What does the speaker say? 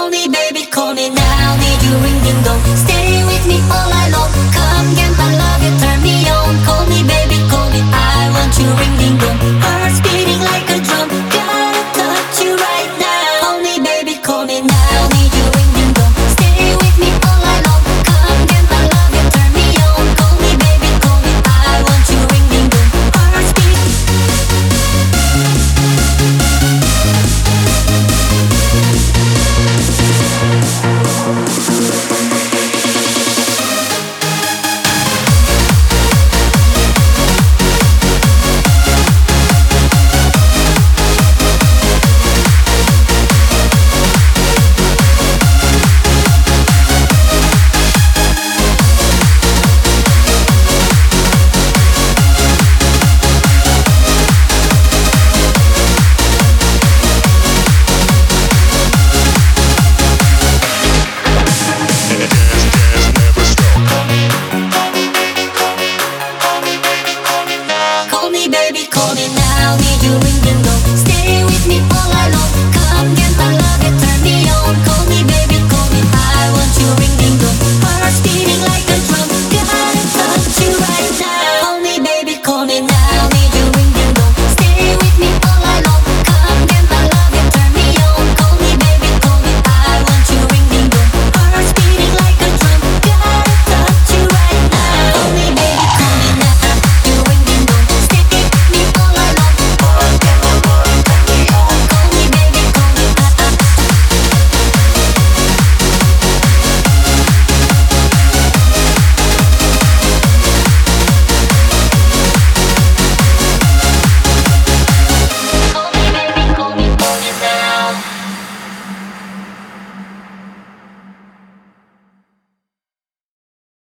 Call me baby, call me now. Need you ring ding dong. Stay with me all night long. Come get my love, you turn me on. Call me baby, call me. I want you ring ding dong.